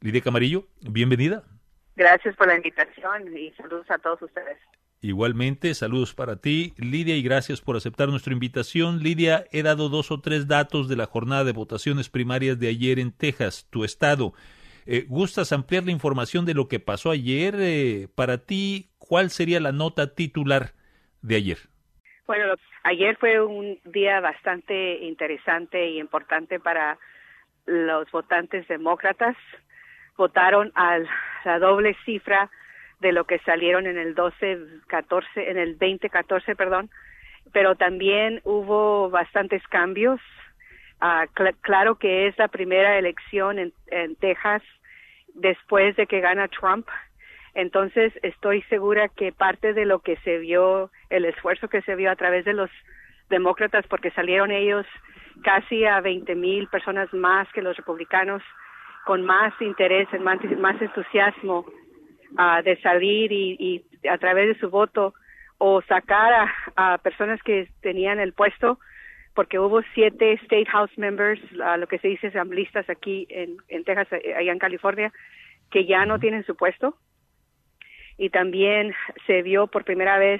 Lidia Camarillo, bienvenida. Gracias por la invitación y saludos a todos ustedes. Igualmente, saludos para ti, Lidia, y gracias por aceptar nuestra invitación. Lidia, he dado 2 o 3 datos de la jornada de votaciones primarias de ayer en Texas, tu estado. ¿Gustas ampliar la información de lo que pasó ayer? Para ti, ¿cuál sería la nota titular de ayer? Bueno, ayer fue un día bastante interesante y importante para los votantes demócratas. Votaron a la doble cifra de lo que salieron en el 2014, pero también hubo bastantes cambios. Claro que es la primera elección en Texas después de que gana Trump. Entonces, estoy segura que parte de lo que se vio, el esfuerzo que se vio a través de los demócratas, porque salieron ellos casi a 20,000 personas más que los republicanos, con más interés, más entusiasmo de salir y a través de su voto o sacar a personas que tenían el puesto, porque hubo 7 State House members, lo que se dice asambleístas aquí en Texas, allá en California, que ya no tienen su puesto. Y también se vio por primera vez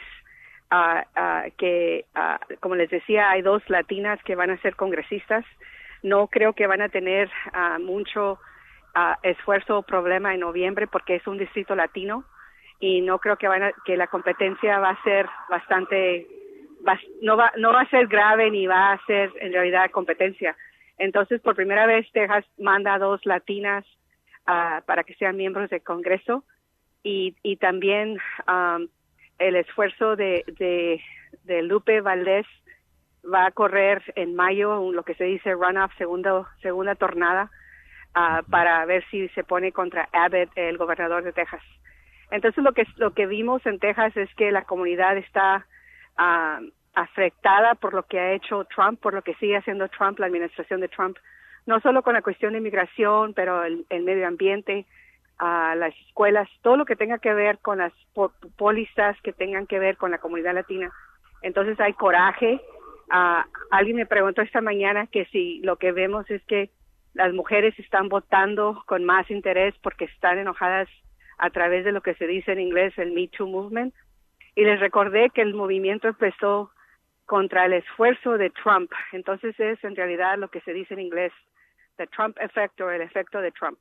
que, como les decía, hay 2 latinas que van a ser congresistas. No creo que van a tener mucho esfuerzo o problema en noviembre porque es un distrito latino y no creo que la competencia va a ser bastante, no va a ser grave ni va a ser en realidad competencia. Entonces, por primera vez, Texas manda a 2 latinas para que sean miembros del Congreso y también el esfuerzo de Lupe Valdés va a correr en mayo, lo que se dice runoff, segunda tornada, para ver si se pone contra Abbott, el gobernador de Texas. Entonces, lo que vimos en Texas es que la comunidad está afectada por lo que ha hecho Trump, por lo que sigue haciendo Trump, la administración de Trump, no solo con la cuestión de inmigración, pero el medio ambiente, las escuelas, todo lo que tenga que ver con las pólizas que tengan que ver con la comunidad latina. Entonces hay coraje. Alguien me preguntó esta mañana que si lo que vemos es que las mujeres están votando con más interés porque están enojadas a través de lo que se dice en inglés el Me Too Movement. Y les recordé que el movimiento empezó contra el esfuerzo de Trump. Entonces es en realidad lo que se dice en inglés, the Trump effect o el efecto de Trump.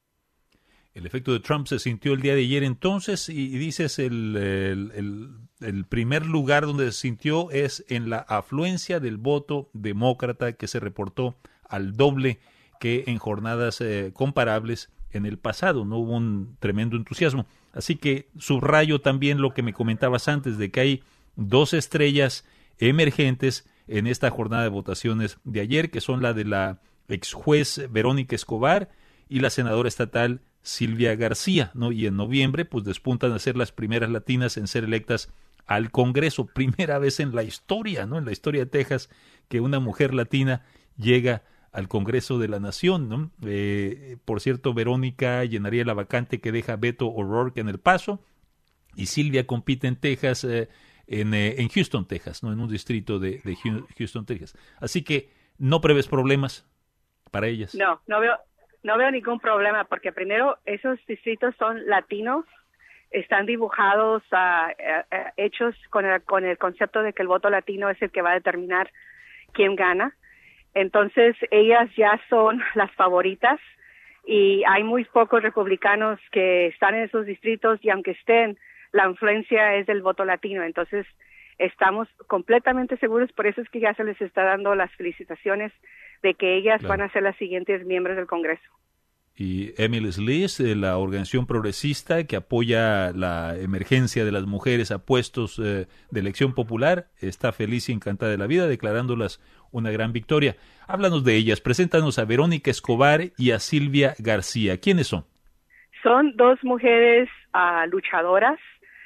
El efecto de Trump se sintió el día de ayer entonces y dices el primer lugar donde se sintió es en la afluencia del voto demócrata que se reportó al doble que en jornadas comparables en el pasado. No hubo un tremendo entusiasmo. Así que subrayo también lo que me comentabas antes de que hay 2 estrellas emergentes en esta jornada de votaciones de ayer, que son la de la ex juez Verónica Escobar y la senadora estatal Silvia García, ¿no? Y en noviembre pues despuntan a ser las primeras latinas en ser electas al Congreso, primera vez en la historia, ¿no? En la historia de Texas que una mujer latina llega al Congreso de la Nación, ¿no? Por cierto, Verónica llenaría la vacante que deja Beto O'Rourke en El Paso y Silvia compite en Texas, en Houston, Texas, ¿no? En un distrito de Houston, Texas. Así que no prevés problemas para ellas. No veo ningún problema porque primero esos distritos son latinos, están dibujados, hechos con el concepto de que el voto latino es el que va a determinar quién gana. Entonces ellas ya son las favoritas y hay muy pocos republicanos que están en esos distritos y aunque estén, la influencia es del voto latino. Entonces estamos completamente seguros, por eso es que ya se les está dando las felicitaciones de que ellas van a ser las siguientes miembros del Congreso. Y Emily Sliss, la organización progresista que apoya la emergencia de las mujeres a puestos de elección popular, está feliz y encantada de la vida, declarándolas una gran victoria. Háblanos de ellas, preséntanos a Verónica Escobar y a Silvia García. ¿Quiénes son? Son 2 mujeres luchadoras.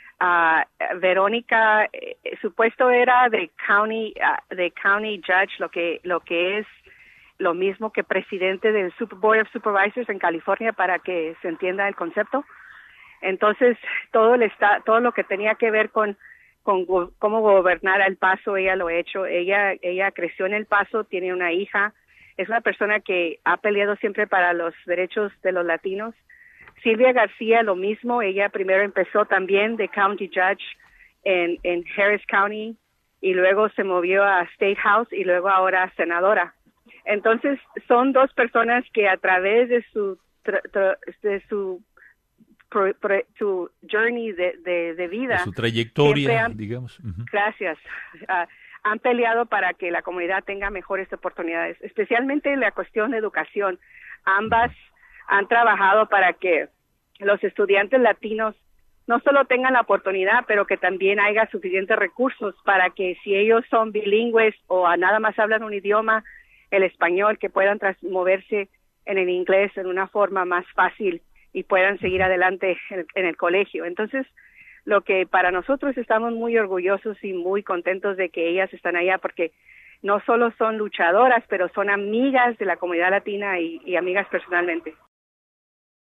Verónica, su puesto era de county judge, lo que es lo mismo que presidente del Board of Supervisors en California, para que se entienda el concepto. Entonces, todo lo que tenía que ver con cómo gobernar El Paso, ella lo ha hecho. Ella creció en El Paso, tiene una hija es una persona que ha peleado siempre para los derechos de los latinos. Silvia García, lo mismo, ella primero empezó también de County Judge en Harris County y luego se movió a State House y luego ahora senadora. Entonces, son dos personas que a través de su journey de vida, de su trayectoria, han, digamos. Gracias. Han peleado para que la comunidad tenga mejores oportunidades, especialmente en la cuestión de educación. Ambas han trabajado para que los estudiantes latinos no solo tengan la oportunidad, pero que también haya suficientes recursos para que si ellos son bilingües o nada más hablan un idioma, el español, que puedan moverse en el inglés en una forma más fácil y puedan seguir adelante en el colegio. Entonces, lo que para nosotros estamos muy orgullosos y muy contentos de que ellas están allá, porque no solo son luchadoras, pero son amigas de la comunidad latina y amigas personalmente.